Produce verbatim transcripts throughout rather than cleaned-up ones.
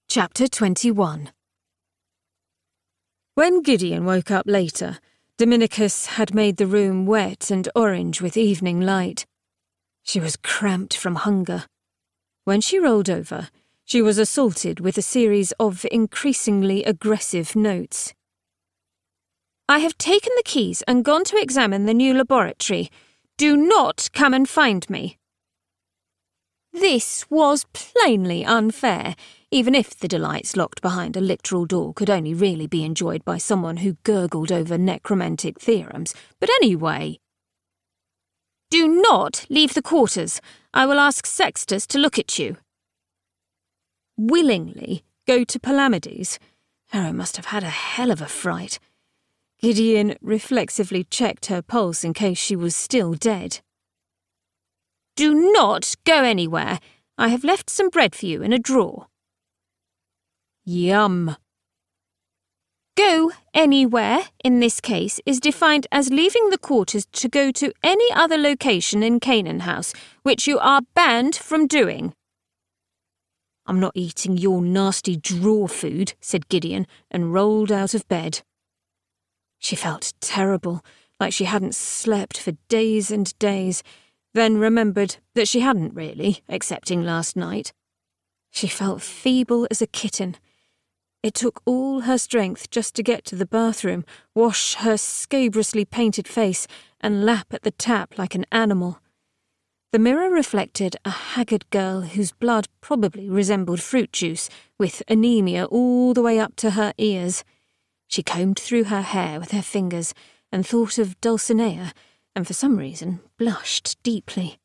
Chapter twenty-one. When Gideon woke up later, Dominicus had made the room wet and orange with evening light. She was cramped from hunger. When she rolled over, she was assaulted with a series of increasingly aggressive notes. "I have taken the keys and gone to examine the new laboratory. Do not come and find me." This was plainly unfair, even if the delights locked behind a literal door could only really be enjoyed by someone who gurgled over necromantic theorems. But anyway. "Do not leave the quarters. I will ask Sextus to look at you." Willingly go to Palamedes? Harrow must have had a hell of a fright. Gideon reflexively checked her pulse in case she was still dead. "Do not go anywhere. I have left some bread for you in a drawer." Yum. Go anywhere, in this case, is defined as leaving the quarters to go to any other location in Canaan House, which you are banned from doing. "I'm not eating your nasty drawer food," said Gideon, and rolled out of bed. She felt terrible, like she hadn't slept for days and days, then remembered that she hadn't really, excepting last night. She felt feeble as a kitten. It took all her strength just to get to the bathroom, wash her scabrously painted face, and lap at the tap like an animal. The mirror reflected a haggard girl whose blood probably resembled fruit juice, with anemia all the way up to her ears. She combed through her hair with her fingers and thought of Dulcinea, and for some reason blushed deeply.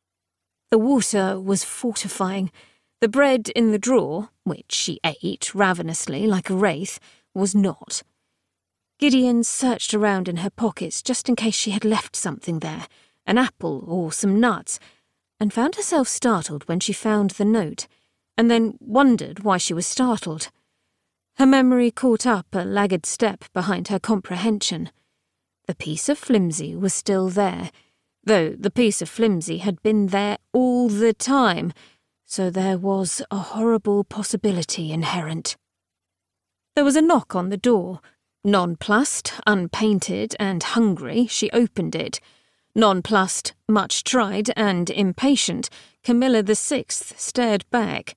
The water was fortifying. The bread in the drawer, which she ate ravenously like a wraith, was not. Gideon searched around in her pockets just in case she had left something there, an apple or some nuts, and found herself startled when she found the note, and then wondered why she was startled. Her memory caught up a laggard step behind her comprehension. The piece of flimsy was still there, though the piece of flimsy had been there all the time, so there was a horrible possibility inherent. There was a knock on the door. Nonplussed, unpainted, and hungry, she opened it. Nonplussed, much tried, and impatient, Camilla the Sixth stared back.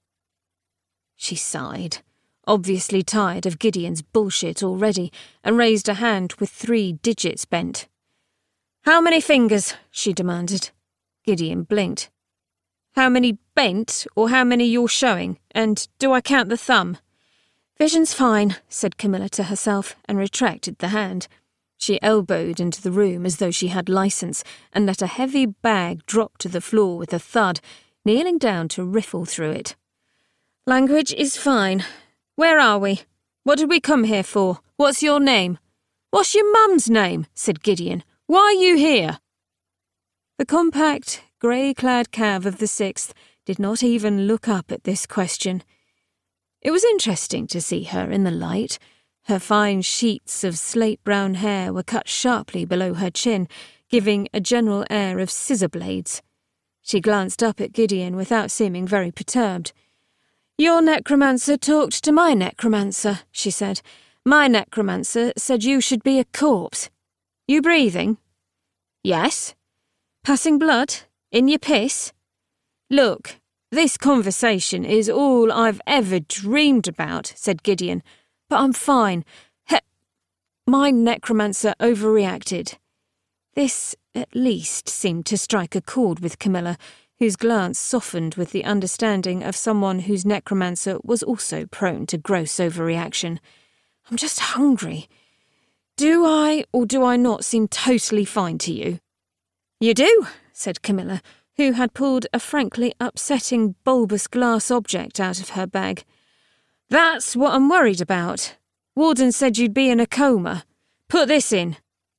She sighed, obviously tired of Gideon's bullshit already, and raised a hand with three digits bent. "How many fingers?" she demanded. Gideon blinked. "How many bent, or how many you're showing? And do I count the thumb?" "Vision's fine," said Camilla to herself, and retracted the hand. She elbowed into the room as though she had license, and let a heavy bag drop to the floor with a thud, kneeling down to riffle through it. "Language is fine. Where are we? What did we come here for? What's your name?" "What's your mum's name?" said Gideon. "Why are you here?" The compact, grey-clad cav of the Sixth did not even look up at this question. It was interesting to see her in the light. Her fine sheets of slate-brown hair were cut sharply below her chin, giving a general air of scissor blades. She glanced up at Gideon without seeming very perturbed. "Your necromancer talked to my necromancer," she said. "My necromancer said you should be a corpse. You breathing?" "Yes." "Passing blood? In your piss?" "Look, this conversation is all I've ever dreamed about," said Gideon. "But I'm fine. He- My necromancer overreacted." This, at least, seemed to strike a chord with Camilla, whose glance softened with the understanding of someone whose necromancer was also prone to gross overreaction. "I'm just hungry. Do I or do I not seem totally fine to you?" "You do," said Camilla, who had pulled a frankly upsetting bulbous glass object out of her bag. "That's what I'm worried about. Warden said you'd be in a coma. Put this in."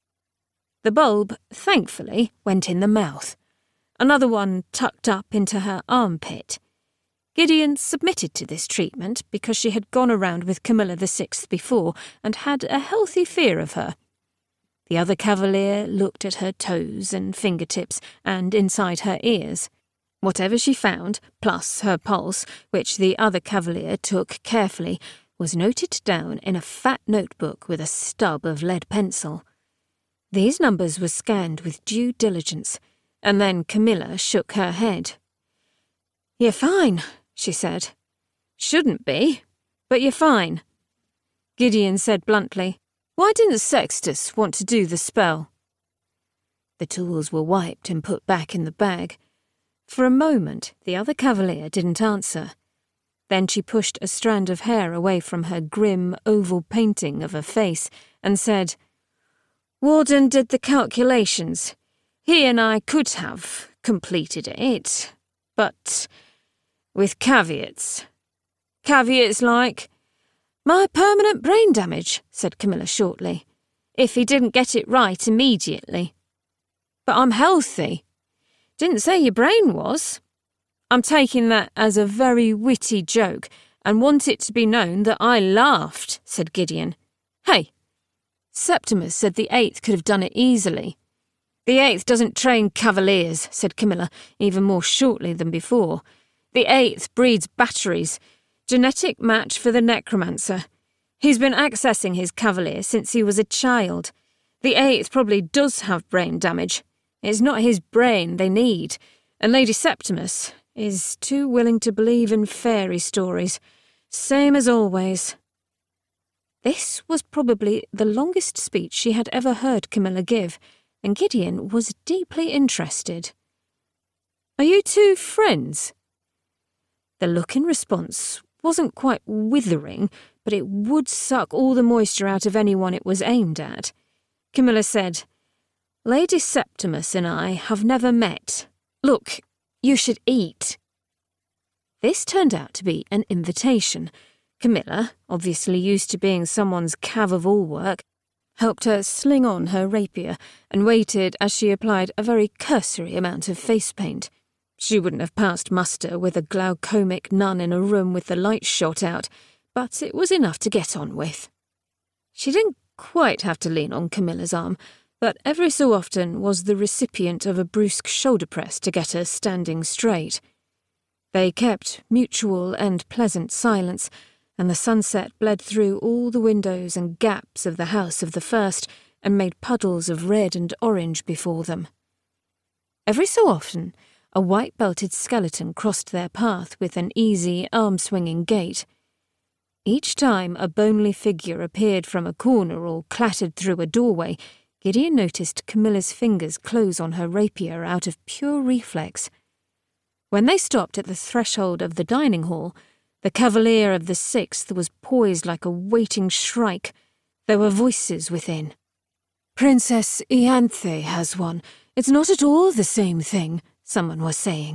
The bulb, thankfully, went in the mouth. Another one tucked up into her armpit. Gideon submitted to this treatment because she had gone around with Camilla the Sixth before and had a healthy fear of her. The other cavalier looked at her toes and fingertips and inside her ears. Whatever she found, plus her pulse, which the other cavalier took carefully, was noted down in a fat notebook with a stub of lead pencil. These numbers were scanned with due diligence, and then Camilla shook her head. "You're fine," she said. "Shouldn't be, but you're fine." Gideon said bluntly, "Why didn't Sextus want to do the spell?" The tools were wiped and put back in the bag. For a moment, the other cavalier didn't answer. Then she pushed a strand of hair away from her grim, oval painting of a face and said, "Warden did the calculations. He and I could have completed it, but with caveats. Caveats like, 'My permanent brain damage,' said Camilla shortly, 'if he didn't get it right immediately. But I'm healthy. Didn't say your brain was. I'm taking that as a very witty joke and want it to be known that I laughed,' said Gideon. 'Hey, Septimus said the Eighth could have done it easily.' 'The Eighth doesn't train cavaliers,' said Camilla, even more shortly than before. 'The Eighth breeds batteries. Genetic match for the necromancer. He's been accessing his cavalier since he was a child. The Eighth probably does have brain damage. It's not his brain they need, and Lady Septimus is too willing to believe in fairy stories. Same as always." This was probably the longest speech she had ever heard Camilla give, and Gideon was deeply interested. "Are you two friends?" The look in response wasn't quite withering, but it would suck all the moisture out of anyone it was aimed at. Camilla said, "Lady Septimus and I have never met. Look, you should eat." This turned out to be an invitation. Camilla, obviously used to being someone's cav of all work, helped her sling on her rapier and waited as she applied a very cursory amount of face paint. She wouldn't have passed muster with a glaucomic nun in a room with the lights shot out, but it was enough to get on with. She didn't quite have to lean on Camilla's arm, but every so often was the recipient of a brusque shoulder press to get her standing straight. They kept mutual and pleasant silence, and the sunset bled through all the windows and gaps of the house of the first and made puddles of red and orange before them. Every so often, a white-belted skeleton crossed their path with an easy, arm-swinging gait. Each time a bonely figure appeared from a corner or clattered through a doorway, Gideon noticed Camilla's fingers close on her rapier out of pure reflex. When they stopped at the threshold of the dining hall, the cavalier of the Sixth was poised like a waiting shrike. There were voices within. "Princess Ianthe has one. It's not at all the same thing," someone was saying.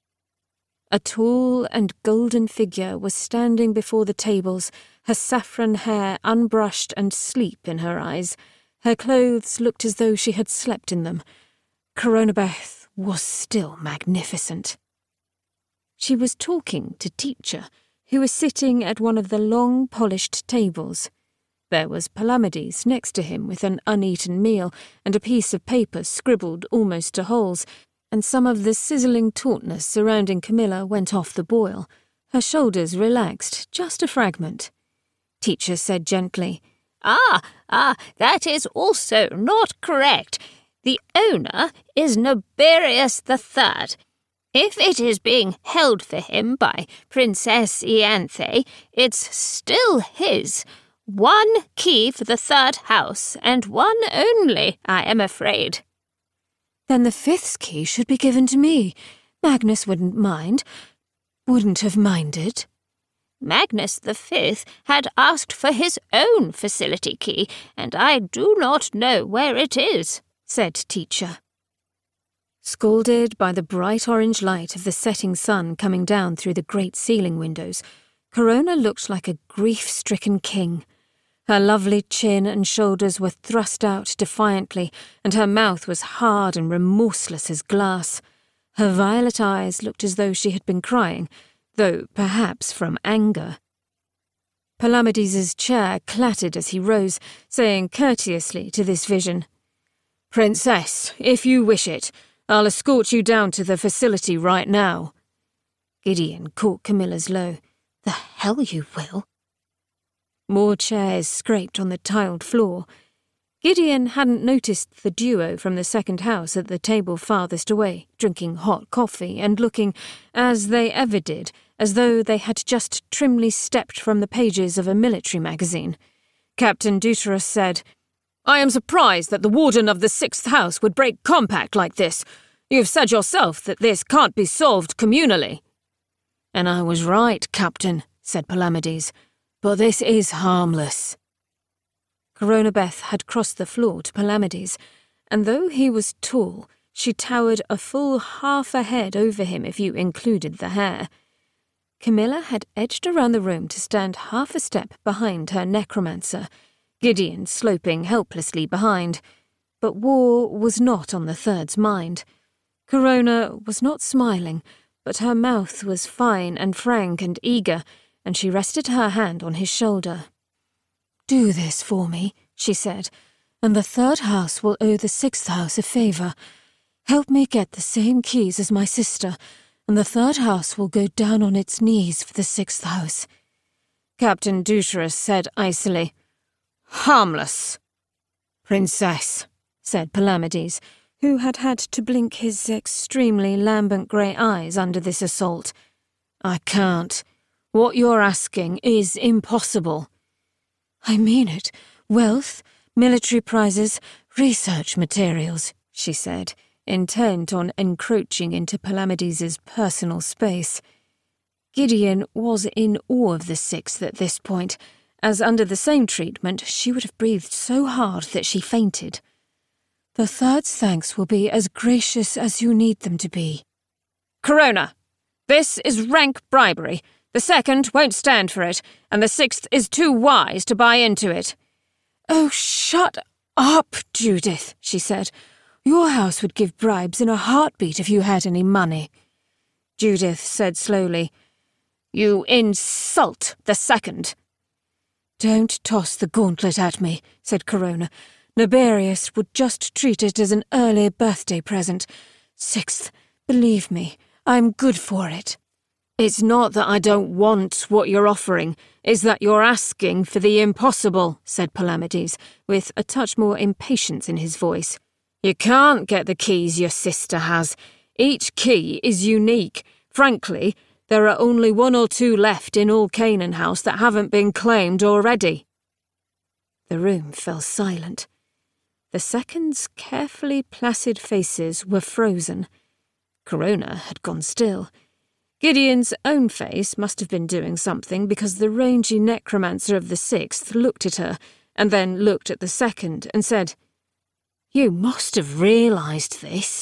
A tall and golden figure was standing before the tables, her saffron hair unbrushed and sleep in her eyes. Her clothes looked as though she had slept in them. Coronabeth was still magnificent. She was talking to Teacher, who was sitting at one of the long, polished tables. There was Palamedes next to him with an uneaten meal and a piece of paper scribbled almost to holes, and some of the sizzling tautness surrounding Camilla went off the boil. Her shoulders relaxed, just a fragment. Teacher said gently, Ah, ah, that is also not correct. The owner is Noberius the Third. If it is being held for him by Princess Ianthe, it's still his. One key for the third house, and one only, I am afraid. "Then the fifth key should be given to me. Magnus wouldn't mind. Wouldn't have minded." Magnus the Fifth had asked for his own facility key, and I do not know where it is, said Teacher. Scalded by the bright orange light of the setting sun coming down through the great ceiling windows, Corona looked like a grief-stricken king. Her lovely chin and shoulders were thrust out defiantly, and her mouth was hard and remorseless as glass. Her violet eyes looked as though she had been crying, though perhaps from anger. Palamedes' chair clattered as he rose, saying courteously to this vision, "Princess, if you wish it, I'll escort you down to the facility right now. Gideon caught Camilla's low. The hell you will. More chairs scraped on the tiled floor. Gideon hadn't noticed the duo from the second house at the table farthest away, drinking hot coffee and looking, as they ever did, as though they had just trimly stepped from the pages of a military magazine. Captain Deuterus said, "I am surprised that the warden of the sixth house would break compact like this. You've said yourself that this can't be solved communally." "And I was right, Captain," said Palamedes, "but this is harmless." Coronabeth had crossed the floor to Palamedes, and though he was tall, she towered a full half a head over him if you included the hair. Camilla had edged around the room to stand half a step behind her necromancer, Gideon sloping helplessly behind. But war was not on the third's mind. Corona was not smiling, but her mouth was fine and frank and eager, and she rested her hand on his shoulder. "Do this for me," she said, "and the third house will owe the sixth house a favour. Help me get the same keys as my sister, and the third house will go down on its knees for the sixth house." Captain Deuterus said icily, "Harmless." "Princess," said Palamedes, who had had to blink his extremely lambent grey eyes under this assault. "I can't. What you're asking is impossible." "I mean it. Wealth, military prizes, research materials," she said, intent on encroaching into Palamedes's personal space. Gideon was in awe of the sixth at this point, as under the same treatment she would have breathed so hard that she fainted. "The third's thanks will be as gracious as you need them to be." "Corona! This is rank bribery. The second won't stand for it, and the sixth is too wise to buy into it." "Oh, shut up, Judith," she said. "Your house would give bribes in a heartbeat if you had any money." Judith said slowly, "You insult the second." "Don't toss the gauntlet at me," said Corona. "Naberius would just treat it as an early birthday present. Sixth, believe me, I'm good for it." "It's not that I don't want what you're offering, it's that you're asking for the impossible," said Palamedes, with a touch more impatience in his voice. "You can't get the keys your sister has. Each key is unique. Frankly, there are only one or two left in all Canaan House that haven't been claimed already." The room fell silent. The seconds' carefully placid faces were frozen. Corona had gone still. Gideon's own face must have been doing something because the rangy necromancer of the sixth looked at her and then looked at the second and said, "You must have realised this."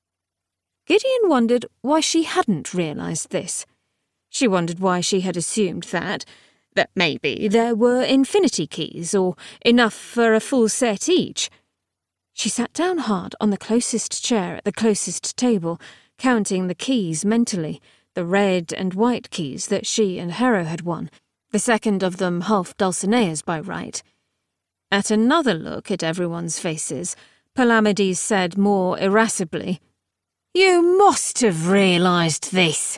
Gideon wondered why she hadn't realised this. She wondered why she had assumed that, that maybe there were infinity keys or enough for a full set each. She sat down hard on the closest chair at the closest table, counting the keys mentally, the red and white keys that she and Hero had won, the second of them half Dulcinea's by right. At another look at everyone's faces, Palamedes said more irascibly, "You must have realised this."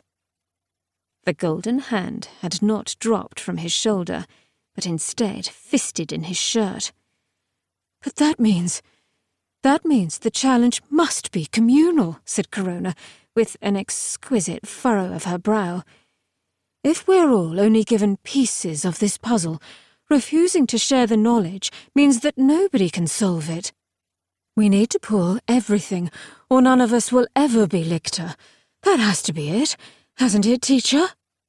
The golden hand had not dropped from his shoulder, but instead fisted in his shirt. "But that means... that means the challenge must be communal," said Corona, with an exquisite furrow of her brow. "If we're all only given pieces of this puzzle, refusing to share the knowledge means that nobody can solve it. We need to pull everything, or none of us will ever be lictor. That has to be it, hasn't it, Teacher?"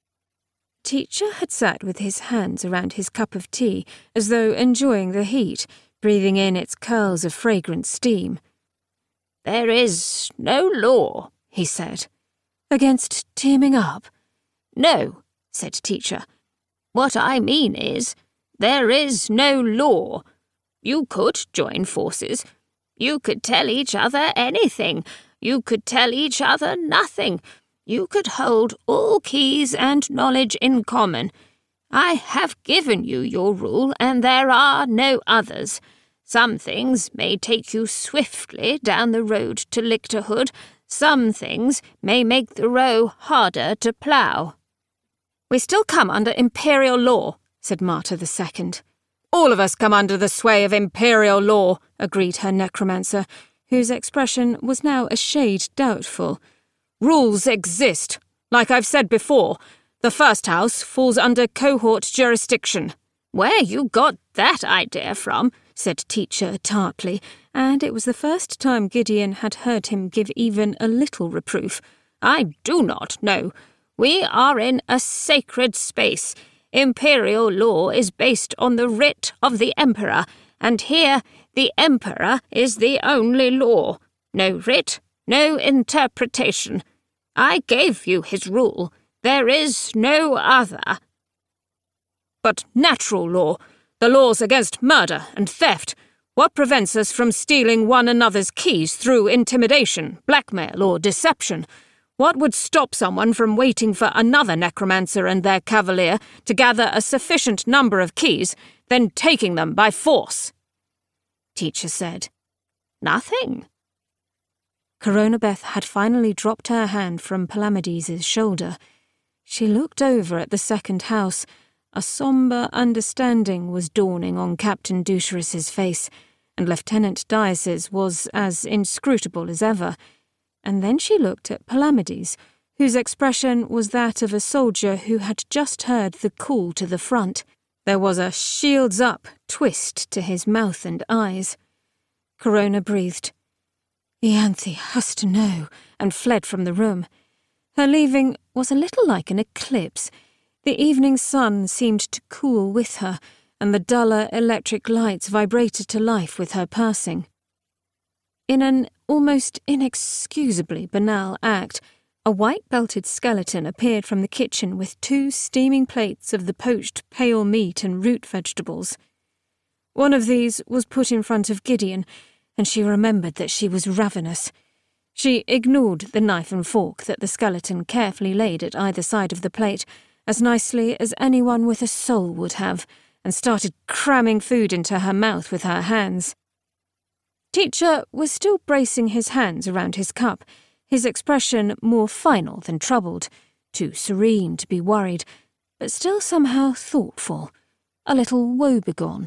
Teacher had sat with his hands around his cup of tea, as though enjoying the heat, breathing in its curls of fragrant steam. "There is no law," he said. "Against teaming up?" "No," said Teacher. "What I mean is, there is no law. You could join forces. You could tell each other anything. You could tell each other nothing. You could hold all keys and knowledge in common. I have given you your rule, and there are no others. Some things may take you swiftly down the road to lictorhood. Some things may make the row harder to plough. We still come under imperial law, said Marta the Second. All of us come under the sway of imperial law, agreed her necromancer, whose expression was now a shade doubtful. Rules exist. Like I've said before, the first house falls under cohort jurisdiction. Where you got that idea from, said Teacher tartly, and it was the first time Gideon had heard him give even a little reproof. I do not know. We are in a sacred space. Imperial law is based on the writ of the Emperor, and here the Emperor is the only law. No writ, no interpretation. I gave you his rule. There is no other. But natural law, the laws against murder and theft, what prevents us from stealing one another's keys through intimidation, blackmail, or deception? What would stop someone from waiting for another necromancer and their cavalier to gather a sufficient number of keys, then taking them by force? Teacher said, Nothing. Coronabeth had finally dropped her hand from Palamedes' shoulder. She looked over at the second house. A sombre understanding was dawning on Captain Doucherus's face, and Lieutenant Dias's was as inscrutable as ever. And then she looked at Palamedes, whose expression was that of a soldier who had just heard the call to the front. There was a shields-up twist to his mouth and eyes. Corona breathed. Ianthe has to know, and fled from the room. Her leaving was a little like an eclipse. The evening sun seemed to cool with her, and the duller electric lights vibrated to life with her passing. In an almost inexcusably banal act, a white-belted skeleton appeared from the kitchen with two steaming plates of the poached pale meat and root vegetables. One of these was put in front of Gideon, and she remembered that she was ravenous. She ignored the knife and fork that the skeleton carefully laid at either side of the plate, as nicely as anyone with a soul would have, and started cramming food into her mouth with her hands. Teacher was still bracing his hands around his cup, his expression more final than troubled, too serene to be worried, but still somehow thoughtful, a little woebegone.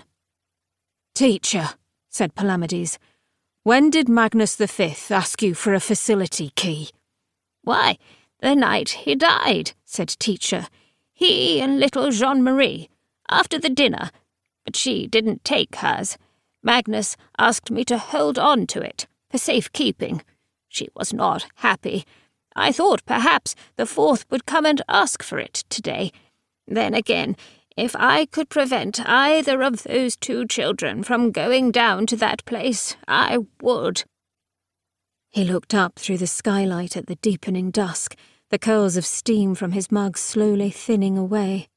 Teacher, said Palamedes, when did Magnus the Fifth ask you for a facility key? Why, the night he died, said Teacher. He and little Jean-Marie, after the dinner, but she didn't take hers. Magnus asked me to hold on to it, for safekeeping. She was not happy. I thought perhaps the fourth would come and ask for it today. Then again, if I could prevent either of those two children from going down to that place, I would. He looked up through the skylight at the deepening dusk, the curls of steam from his mug slowly thinning away.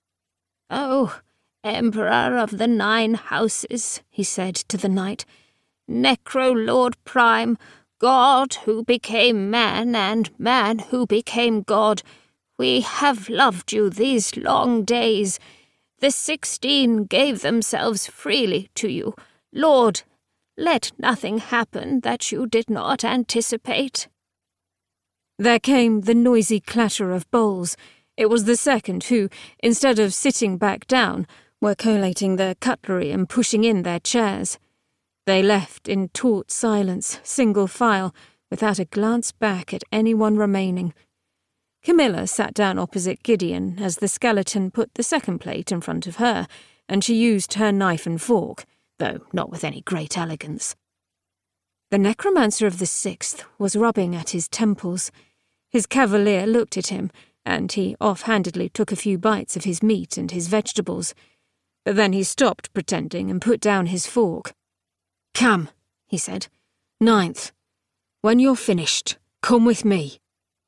Oh, Emperor of the Nine Houses, he said to the night, Necro-Lord Prime, God who became man and man who became God, we have loved you these long days. The sixteen gave themselves freely to you. Lord, let nothing happen that you did not anticipate. There came the noisy clatter of bowls. It was the second who, instead of sitting back down, were collating their cutlery and pushing in their chairs. They left in taut silence, single file, without a glance back at anyone remaining. Camilla sat down opposite Gideon as the skeleton put the second plate in front of her, and she used her knife and fork, though not with any great elegance. The necromancer of the sixth was rubbing at his temples. His cavalier looked at him, and he off-handedly took a few bites of his meat and his vegetables. But then he stopped pretending and put down his fork. Come, he said. Ninth. When you're finished, come with me.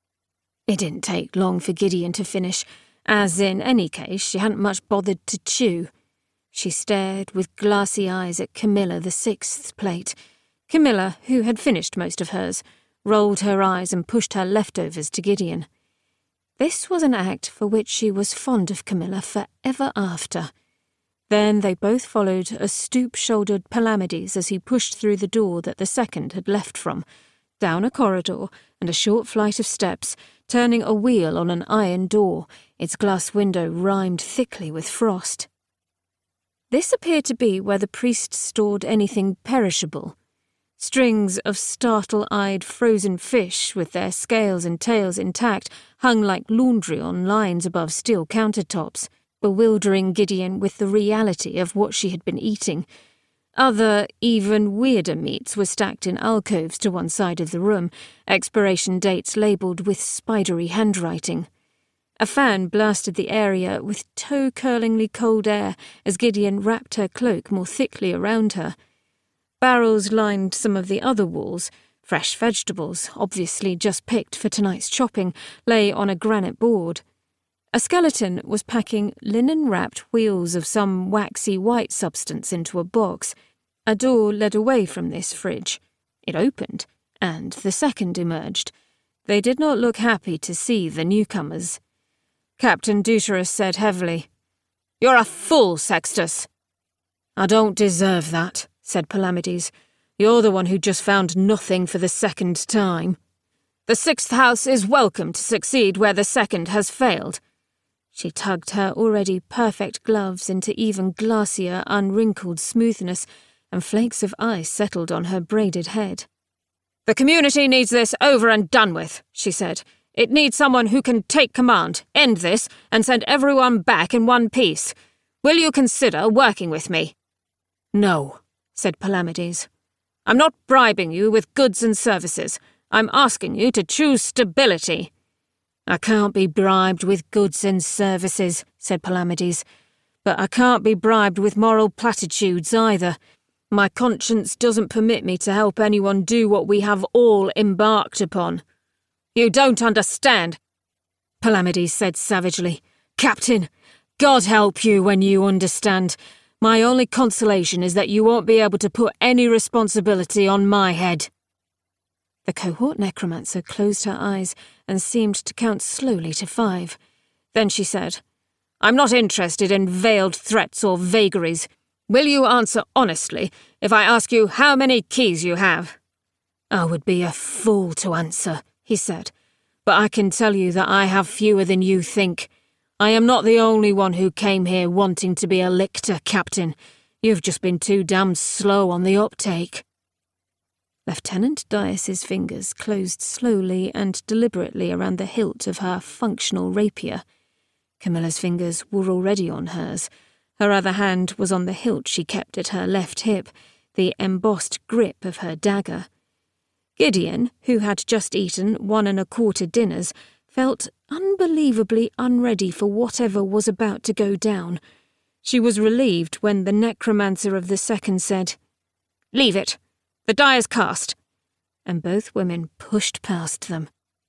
It didn't take long for Gideon to finish, as in any case she hadn't much bothered to chew. She stared with glassy eyes at Camilla the sixth's plate. Camilla, who had finished most of hers, rolled her eyes and pushed her leftovers to Gideon. This was an act for which she was fond of Camilla for ever after. Then they both followed a stoop-shouldered Palamedes as he pushed through the door that the second had left from, down a corridor and a short flight of steps, turning a wheel on an iron door, its glass window rimed thickly with frost. This appeared to be where the priest stored anything perishable. Strings of startle-eyed frozen fish, with their scales and tails intact, hung like laundry on lines above steel countertops, bewildering Gideon with the reality of what she had been eating. Other, even weirder meats were stacked in alcoves to one side of the room, expiration dates labelled with spidery handwriting. A fan blasted the area with toe-curlingly cold air as Gideon wrapped her cloak more thickly around her. Barrels lined some of the other walls. Fresh vegetables, obviously just picked for tonight's chopping, lay on a granite board. A skeleton was packing linen-wrapped wheels of some waxy white substance into a box. A door led away from this fridge. It opened, and the second emerged. They did not look happy to see the newcomers. Captain Deuterus said heavily, "You're a fool, Sextus." "I don't deserve that," said Palamedes. "You're the one who just found nothing for the second time." "The sixth house is welcome to succeed where the second has failed." She tugged her already perfect gloves into even glassier, unwrinkled smoothness, and flakes of ice settled on her braided head. "The community needs this over and done with," she said. "It needs someone who can take command, end this, and send everyone back in one piece. Will you consider working with me?" "No," said Palamedes. "I'm not bribing you with goods and services. I'm asking you to choose stability." "I can't be bribed with goods and services," said Palamedes. "But I can't be bribed with moral platitudes either. My conscience doesn't permit me to help anyone do what we have all embarked upon." "You don't understand," Palamedes said savagely. "Captain, God help you when you understand. My only consolation is that you won't be able to put any responsibility on my head." The cohort necromancer closed her eyes and seemed to count slowly to five. Then she said, "I'm not interested in veiled threats or vagaries. Will you answer honestly if I ask you how many keys you have?" "I would be a fool to answer," he said, "but I can tell you that I have fewer than you think. I am not the only one who came here wanting to be a lictor, Captain. You've just been too damned slow on the uptake." Lieutenant Dias's fingers closed slowly and deliberately around the hilt of her functional rapier. Camilla's fingers were already on hers. Her other hand was on the hilt she kept at her left hip, the embossed grip of her dagger. Gideon, who had just eaten one and a quarter dinners, felt unbelievably unready for whatever was about to go down. She was relieved when the necromancer of the second said, "Leave it. The die is cast," and both women pushed past them.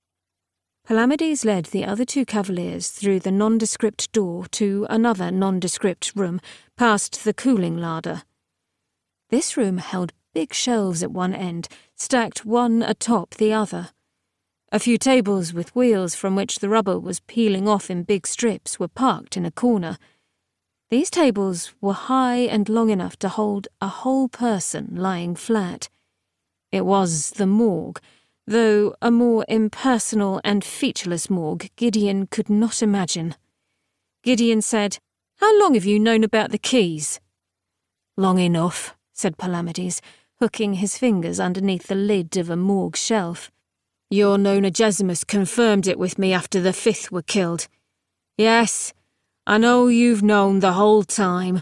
Palamedes led the other two cavaliers through the nondescript door to another nondescript room, past the cooling larder. This room held big shelves at one end, stacked one atop the other. A few tables with wheels from which the rubber was peeling off in big strips were parked in a corner. These tables were high and long enough to hold a whole person lying flat. It was the morgue, though a more impersonal and featureless morgue Gideon could not imagine. Gideon said, "How long have you known about the keys?" "Long enough," said Palamedes, hooking his fingers underneath the lid of a morgue shelf. "Your Nonagesimus confirmed it with me after the fifth were killed. Yes, I know you've known the whole time."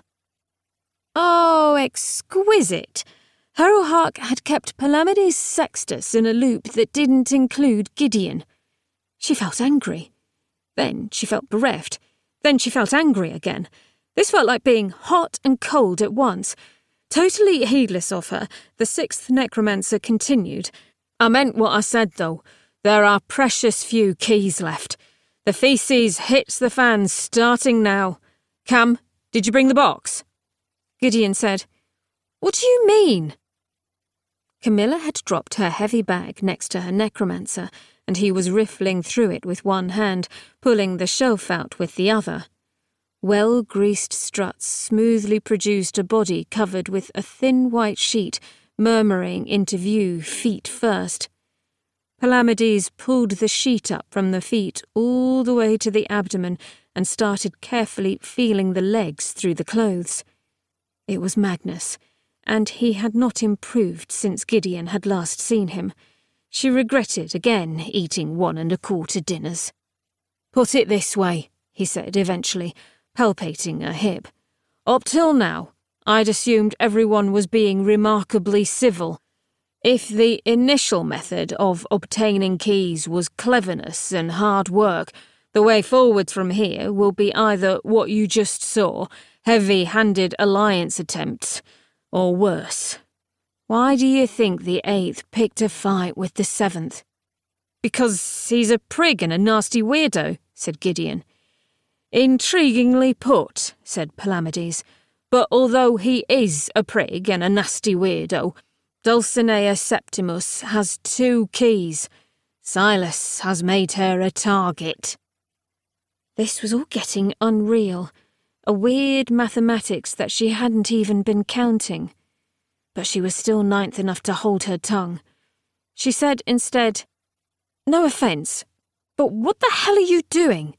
Oh, exquisite! Harrowhark had kept Palamedes Sextus in a loop that didn't include Gideon. She felt angry. Then she felt bereft. Then she felt angry again. This felt like being hot and cold at once. Totally heedless of her, the sixth necromancer continued. "I meant what I said, though. There are precious few keys left. The feces hits the fan starting now. Cam, did you bring the box?" Gideon said, "What do you mean?" Camilla had dropped her heavy bag next to her necromancer, and he was riffling through it with one hand, pulling the shelf out with the other. Well-greased struts smoothly produced a body covered with a thin white sheet, murmuring into view feet first. Palamedes pulled the sheet up from the feet all the way to the abdomen and started carefully feeling the legs through the clothes. It was Magnus, and he had not improved since Gideon had last seen him. She regretted again eating one and a quarter dinners. "Put it this way," he said eventually, palpating her hip. "Up till now, I'd assumed everyone was being remarkably civil. If the initial method of obtaining keys was cleverness and hard work, the way forward from here will be either what you just saw, heavy-handed alliance attempts, or worse. Why do you think the Eighth picked a fight with the Seventh?" "Because he's a prig and a nasty weirdo," said Gideon. "Intriguingly put," said Palamedes. "But although he is a prig and a nasty weirdo, Dulcinea Septimus has two keys. Silas has made her a target." This was all getting unreal, a weird mathematics that she hadn't even been counting. But she was still ninth enough to hold her tongue. She said instead, "No offence, but what the hell are you doing?"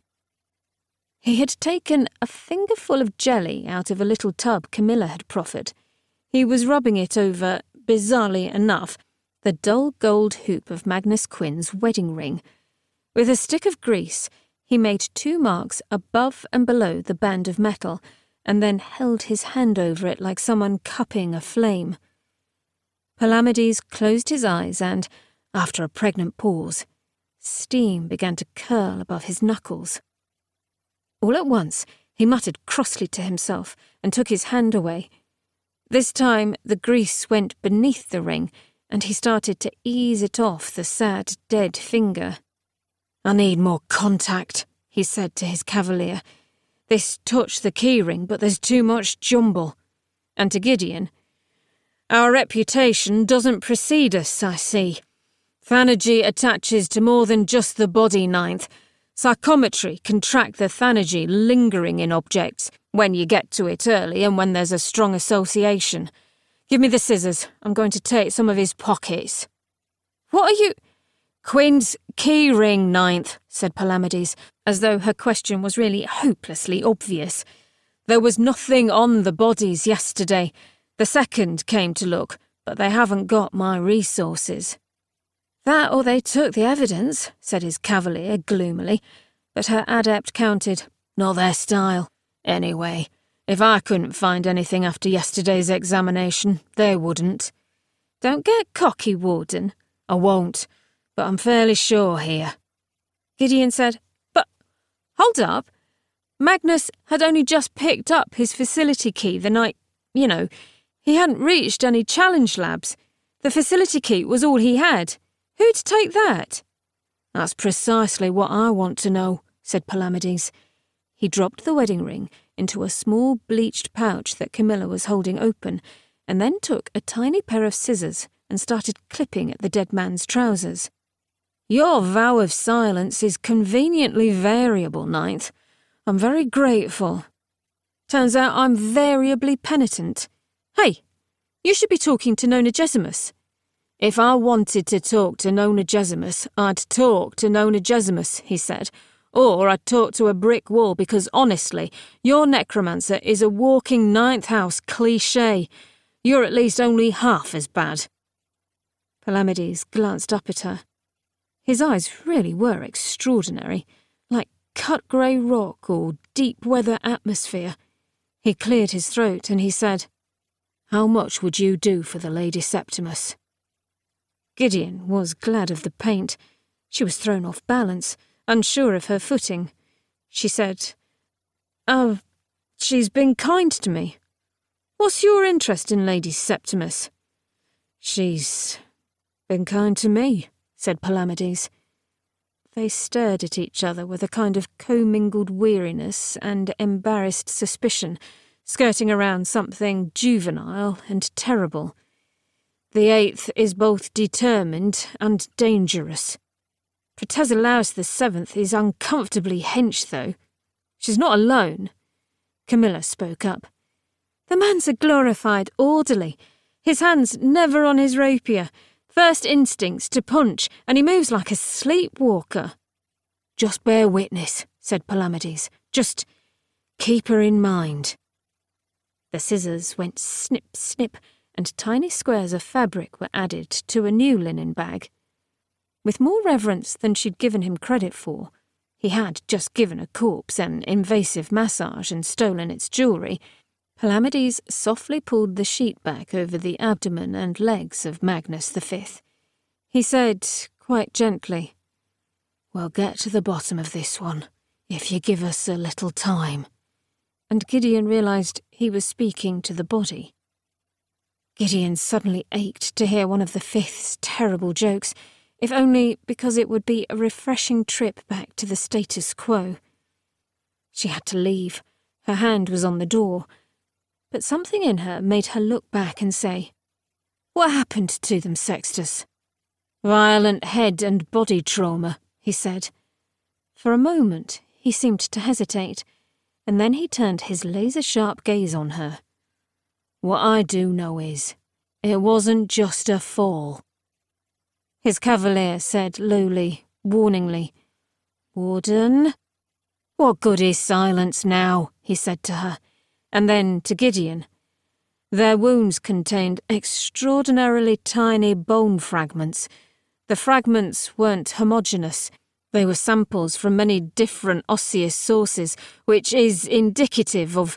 He had taken a fingerful of jelly out of a little tub Camilla had proffered. He was rubbing it over, bizarrely enough, the dull gold hoop of Magnus Quinn's wedding ring. With a stick of grease, he made two marks above and below the band of metal, and then held his hand over it like someone cupping a flame. Palamedes closed his eyes and, after a pregnant pause, steam began to curl above his knuckles. All at once, he muttered crossly to himself and took his hand away. This time, the grease went beneath the ring, and he started to ease it off the sad, dead finger. "I need more contact," he said to his cavalier. "This touched the keyring, but there's too much jumble." And to Gideon, "Our reputation doesn't precede us, I see. Thanagy attaches to more than just the body, Ninth. Psychometry can track the thanagy lingering in objects when you get to it early and when there's a strong association. Give me the scissors. I'm going to take some of his pockets." "What are you—" "Quinn's keyring, Ninth," said Palamedes, as though her question was really hopelessly obvious. "There was nothing on the bodies yesterday. The second came to look, but they haven't got my resources." "That or they took the evidence," said his cavalier gloomily, but her adept countered, "Not their style. Anyway, if I couldn't find anything after yesterday's examination, they wouldn't." "Don't get cocky, Warden." "I won't, but I'm fairly sure here." Gideon said, "But, hold up. Magnus had only just picked up his facility key the night, you know, he hadn't reached any challenge labs. The facility key was all he had. Who'd take that?" "That's precisely what I want to know," said Palamedes. He dropped the wedding ring into a small bleached pouch that Camilla was holding open, and then took a tiny pair of scissors and started clipping at the dead man's trousers. "Your vow of silence is conveniently variable, Ninth. I'm very grateful. Turns out I'm variably penitent. Hey, you should be talking to Nona Gesimus." "If I wanted to talk to Nona Gesimus, I'd talk to Nona Gesimus," he said. "Or I'd talk to a brick wall because, honestly, your necromancer is a walking ninth house cliché. You're at least only half as bad." Palamedes glanced up at her. His eyes really were extraordinary, like cut grey rock or deep weather atmosphere. He cleared his throat and he said, "How much would you do for the Lady Septimus?" Gideon was glad of the paint. She was thrown off balance, unsure of her footing. She said, "Oh, she's been kind to me. What's your interest in Lady Septimus?" "She's been kind to me," said Palamedes. They stared at each other with a kind of commingled weariness and embarrassed suspicion, skirting around something juvenile and terrible. "The Eighth is both determined and dangerous. Protesilaus the Seventh is uncomfortably hench, though. She's not alone. Camilla spoke up. The man's a glorified orderly. His hand's never on his rapier. First instinct's to punch, and he moves like a sleepwalker. Just bear witness, said Palamedes. Just keep her in mind. The scissors went snip, snip, and tiny squares of fabric were added to a new linen bag. With more reverence than she'd given him credit for, he had just given a corpse an invasive massage and stolen its jewellery. Palamedes softly pulled the sheet back over the abdomen and legs of Magnus the Fifth. He said, quite gently, "We'll get to the bottom of this one, if you give us a little time." And Gideon realised he was speaking to the body. Gideon suddenly ached to hear one of the Fifth's terrible jokes, if only because it would be a refreshing trip back to the status quo. She had to leave. Her hand was on the door. But something in her made her look back and say, "What happened to them, Sextus?" "Violent head and body trauma," he said. For a moment he seemed to hesitate, and then he turned his laser-sharp gaze on her. "What I do know is, it wasn't just a fall." His cavalier said lowly, warningly, "Warden?" "What good is silence now?" he said to her. And then to Gideon. Their wounds contained extraordinarily tiny bone fragments. The fragments weren't homogeneous. They were samples from many different osseous sources, which is indicative of...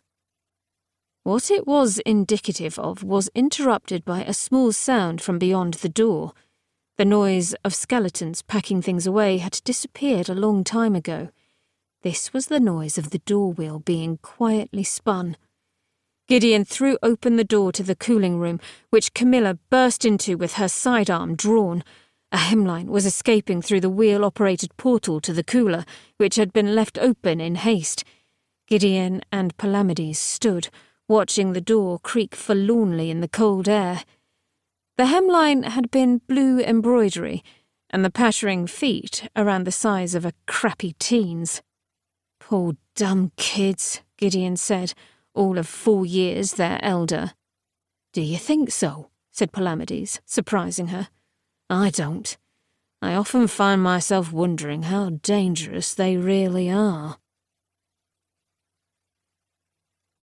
What it was indicative of was interrupted by a small sound from beyond the door. The noise of skeletons packing things away had disappeared a long time ago. This was the noise of the door wheel being quietly spun. Gideon threw open the door to the cooling room, which Camilla burst into with her sidearm drawn. A hemline was escaping through the wheel-operated portal to the cooler, which had been left open in haste. Gideon and Palamedes stood, watching the door creak forlornly in the cold air. The hemline had been blue embroidery, and the pattering feet around the size of a crappy teen's. "Poor dumb kids," Gideon said, all of four years their elder. "Do you think so?" said Palamedes, surprising her. "I don't. I often find myself wondering how dangerous they really are."